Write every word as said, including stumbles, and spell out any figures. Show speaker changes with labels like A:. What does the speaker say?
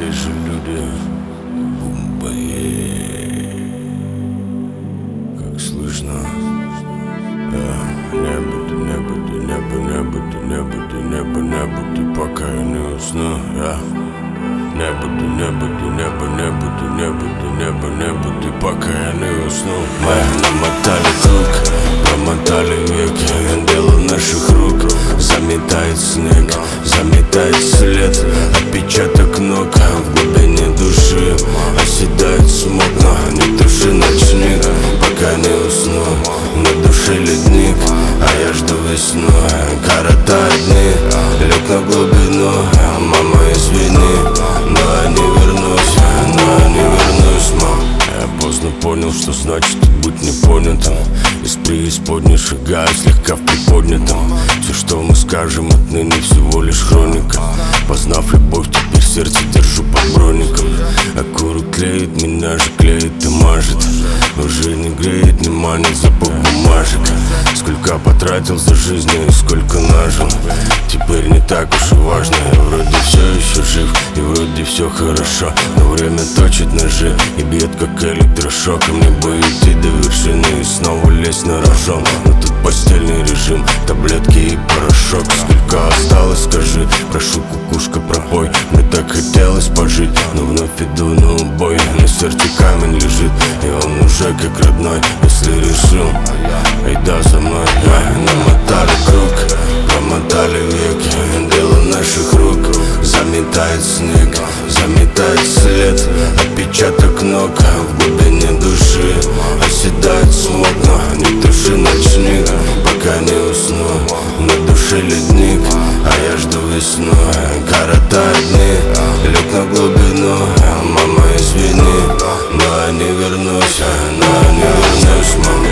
A: здесь же люди. Бумбае. Как слышно? Я не буду, не буду, не буду, не буду, не буду, не буду, не буду, пока я не усну. Я не буду, не буду, не буду, не буду, не буду, не буду, не буду, пока я не усну. Мы намотали круг, промотали веки, дело наших рук. Заметает снег, заметает след, отпечаток ног в глубине души. Оседает смог, но не туши ночник, пока не усну. На душе ледник, а я жду весну. Коротают дни, лег на глубину. Мама, извини, но я не вернусь, но я не вернусь, мам. Я поздно понял, что значит быть непонятым. Из преисподней шагаю слегка в приподнятом. Все, что мы скажем, отныне всего лишь хроника. Познав любовь, теперь сердце держу под броником. Окурок клеит, меня же клеит и мажет. Уже не греет, не манит запах бумажек. Сколько потратил за жизнь и сколько нажил. Теперь не так уж и важно. Я вроде все еще жив и вроде все хорошо. Но время точит ножи и бьет как электрошок. И мне бы идти до вершины и снова лезть на рожон. Но тут постельный режим, таблетки и порошок. Сколько осталось, скажи, прошу, кукушка, пропой. Мне так хотелось пожить, но вновь иду на убой. На сердце камень лежит, и он уже как родной. Если решил, айда за мной. Намотали круг, промотали веки, дело наших рук. Заметает снег, заметает след, отпечаток ног в глубине души. Оседает смог, но не туши ночник, пока не усну. На душе ледник, а я жду весну. Коротают дни, лег на глубину. Мама, извини, но я не вернусь, но я не вернусь, мама.